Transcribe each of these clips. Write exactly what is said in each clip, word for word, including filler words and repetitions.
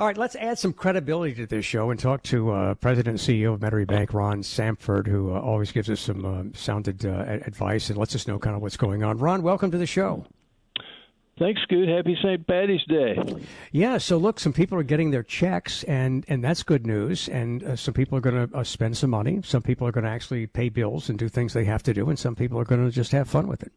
All right, let's add some credibility to this show and talk to uh, President and C E O of Metairie Bank, Ron Samford, who uh, always gives us some um, sounded uh, advice and lets us know kind of what's going on. Ron, welcome to the show. Thanks, Scoot. Happy Saint Patty's Day. Yeah, so look, some people are getting their checks, and, and that's good news. And uh, some people are going to uh, spend some money. Some people are going to actually pay bills and do things they have to do, and some people are going to just have fun with it.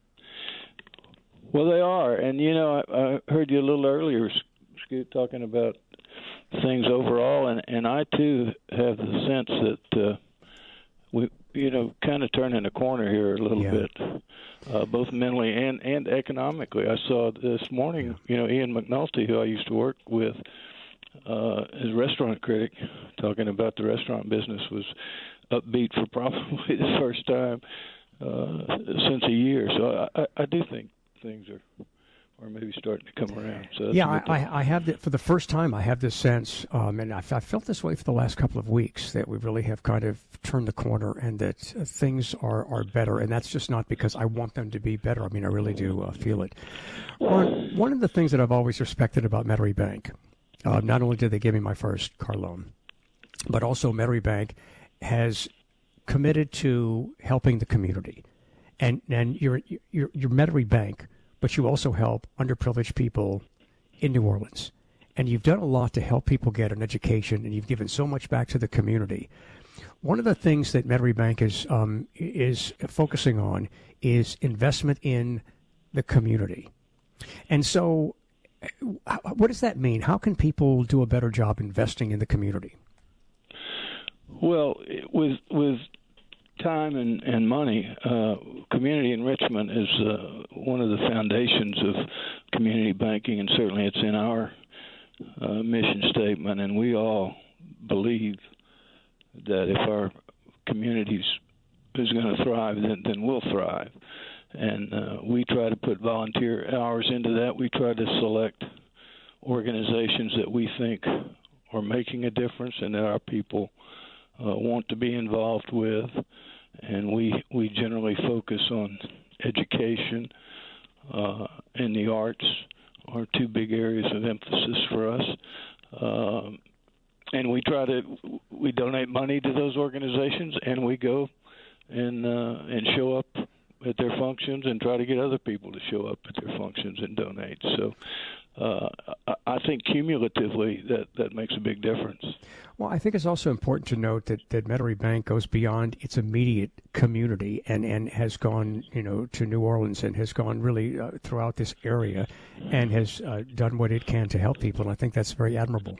Well, they are. And, you know, I, I heard you a little earlier, Scoot, talking about things overall, and, and I, too, have the sense that uh, we, you know, kind of turning a corner here a little yeah. bit, uh, both mentally and, and economically. I saw this morning, yeah. you know, Ian McNulty, who I used to work with, uh, as restaurant critic, talking about the restaurant business was upbeat for probably the first time uh, since a year. So I, I do think things are or maybe starting to come around. So yeah, I, I, I have the, for the first time. I have this sense, um, and I've, I've felt this way for the last couple of weeks, that we really have kind of turned the corner, and that uh, things are, are better. And that's just not because I want them to be better. I mean, I really do uh, feel it. One, one of the things that I've always respected about Metairie Bank, uh, not only did they give me my first car loan, but also Metairie Bank has committed to helping the community, and and you're you're, you're Metairie Bank. But you also help underprivileged people in New Orleans. And you've done a lot to help people get an education, and you've given so much back to the community. One of the things that Metairie Bank is um, is focusing on is investment in the community. And so what does that mean? How can people do a better job investing in the community? Well, with with time and, and money, uh, community enrichment is uh, one of the foundations of community banking, and certainly it's in our uh, mission statement. And we all believe that if our communities is going to thrive, then, then we'll thrive. And uh, we try to put volunteer hours into that. We try to select organizations that we think are making a difference and that our people uh, want to be involved with. And we we generally focus on education uh, and the arts are two big areas of emphasis for us. Um, and we try to we donate money to those organizations, and we go and uh, and show up at their functions and try to get other people to show up at their functions and donate. So uh, I think cumulatively that, that makes a big difference. Well, I think it's also important to note that, that Metairie Bank goes beyond its immediate community and, and has gone, you know, to New Orleans and has gone really uh, throughout this area and has uh, done what it can to help people. And I think that's very admirable.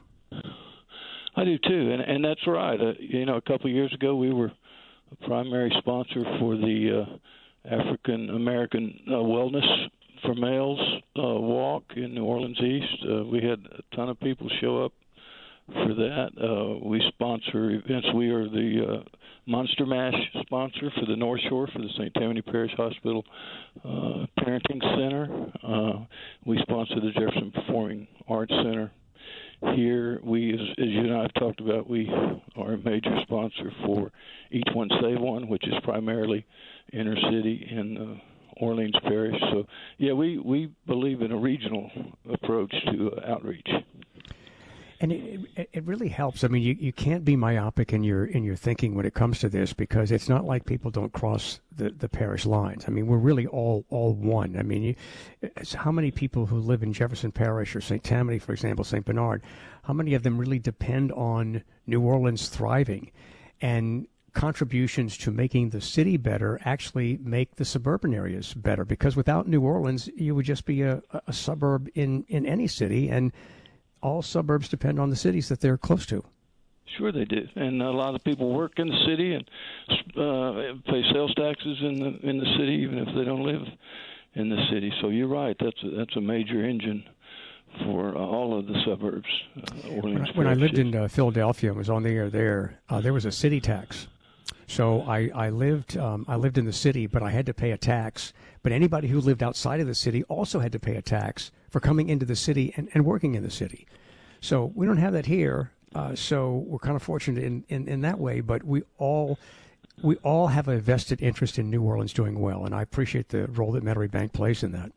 I do too, and and that's right. Uh, you know, a couple of years ago we were a primary sponsor for the uh, African American uh, Wellness for Males uh, walk in New Orleans East. Uh, we had a ton of people show up for that. Uh, we sponsor events. We are the uh, Monster Mash sponsor for the North Shore for the Saint Tammany Parish Hospital uh, Parenting Center. Uh, we sponsor the Jefferson Performing Arts Center. Here, we, as, as you and I have talked about, we are a major sponsor for Each One Save One, which is primarily inner city in uh, Orleans Parish. So, yeah, we, we believe in a regional approach to uh, outreach. And it, it it really helps. I mean, you, you can't be myopic in your in your thinking when it comes to this, because it's not like people don't cross the, the parish lines. I mean, we're really all all one. I mean, you, it's how many people who live in Jefferson Parish or Saint Tammany, for example, Saint Bernard, how many of them really depend on New Orleans thriving? And contributions to making the city better actually make the suburban areas better, because without New Orleans, you would just be a, a suburb in, in any city, and all suburbs depend on the cities that they're close to. Sure they do, and a lot of people work in the city and uh, pay sales taxes in the in the city, even if they don't live in the city. So you're right; that's a, that's a major engine for uh, all of the suburbs. Uh, when I, when I lived in uh, Philadelphia and was on the air there, uh, there was a city tax. So I, I lived um, I lived in the city, but I had to pay a tax. But anybody who lived outside of the city also had to pay a tax for coming into the city and, and working in the city. So we don't have that here. Uh, so we're kind of fortunate in, in, in that way. But we all we all have a vested interest in New Orleans doing well, and I appreciate the role that Metairie Bank plays in that.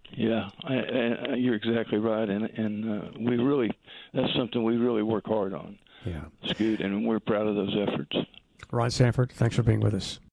Yeah, I, I, you're exactly right, and and uh, we really that's something we really work hard on. Yeah, Scoot, and we're proud of those efforts. Ron Sanford, thanks for being with us.